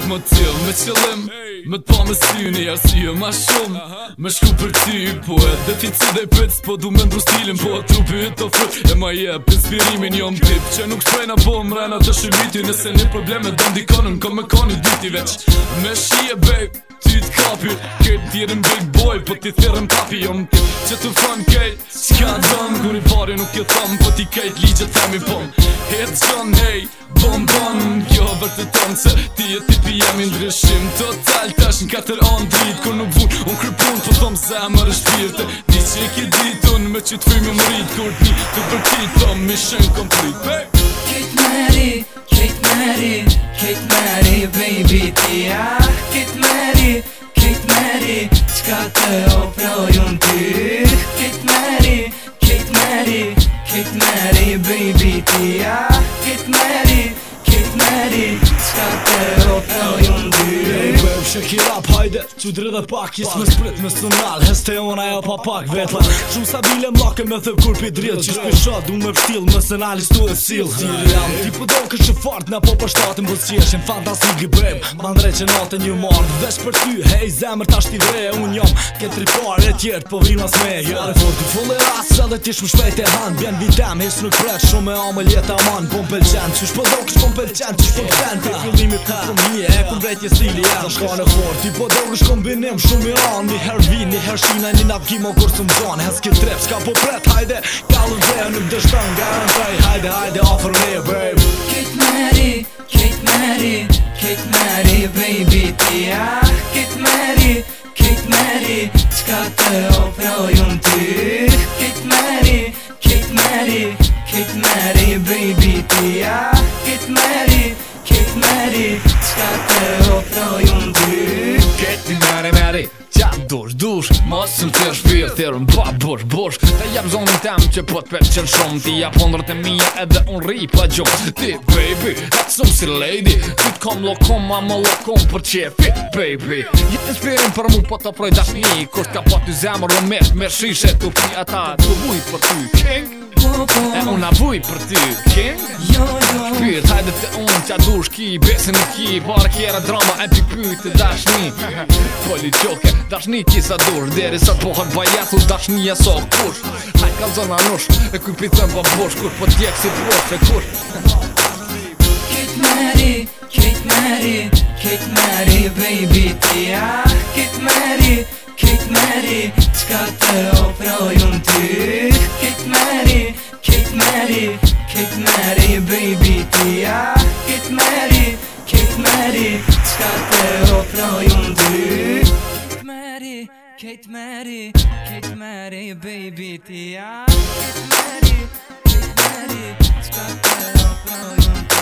më t'jell me qëllim me t'pa me syni arsye ma shumë me shku për ty po e deficit dhe pëc po du me ndru stilin po trupi të ofru e ma jep inspirimin jom tip që nuk shprejna po mrena të shumiti nëse një probleme do ndikonën kom me koni diti veç me shie babe ty t'kapi këtë tjerin big boy po ti thirën papi jom tip që të fan kejt s'ka dëm kur i pari nuk e thom po ti kejt ligjet themi pom het qon hej bon kjo vërtet tonë se ti e tipi jemi ndryshim total tash në 4 anë drit kur nuk vun unë krypun po thom zemër e shpirte di që e ki ditun me që t'fri me mërit kur ti të përtit thom mission complete Kate Mary, baby tia Kate Mary, qka të ofrojun ty Kate Mary, baby tia Kate Mary, qka të ofrojun ty Shaki rap hajde, që drë dhe pak Jes me sprit, me sënal, heste ona jo pa pak vetla Shumë stabile mlake me thëv kur pi drill Qish për shat, du me pështil, me sënal istu e sil Ziri jam, ti po do kështë që fart Na po për shtatin bës qeshin, fantastik i brem Ma ndre që natë një marrë Vesh për ty, hej zemër ta shti vre Unë jam, këtë ripar e tjertë Po vrim as me, jare for ty full e ras Qa dhe tish më shpejt e han Bjen vitem, hes nuk pret Shumë e amël jeta man Po m'pelqen, qish po do kështë po m'pelqen Qish po m'pelqen, ti fillimi për fëmije E kur vrejtje stili jam në fort Ti po do është kombinim shumë i anë Një her vin, një her shina, një navgimo kur së më gjanë Hes ki trep, s'ka po pret, hajde Kallën dhe nuk dështën, garantaj Hajde, offer me, babe Kate Mary, baby tia Kate Mary, qka të ofrojun ty Kate Mary, baby tia Kate Mary, qka të ofrojun ty Kate Mary, qa dush Mos më të shpirë, thirën pa bush Dhe jap zonin tem që po t'pet qenë shumë Ti jap ondrët e mija edhe unë ri pa gjumë Ti baby, atë shumë si lady Ty t'kom lokom, ma më lokom për qefi baby Jetë inspirim për mu po t'oproj dashni Kusht ka po t'y zemër o me shishe t'u pi ata t'u vuj për ty king E unë a vuj për ty king Shpirt, hajde të unë qa dush ki Besin në ki, barë kjera drama E pi pyte dashni Poli qoke, dashni kisa dush Deri sa t'pohën bajetu dashni e so kush Hajt ka zona nush E kuj pitën pa bosh Kur po t'jek si prosh e kush Kate Mary, baby tia Kate Mary, qka të ofrojun ty Kate Mary, baby tia Kate Mary, qka të ofrojun ty Kate Mary, baby tia Kate Mary, qka të ofrojun ty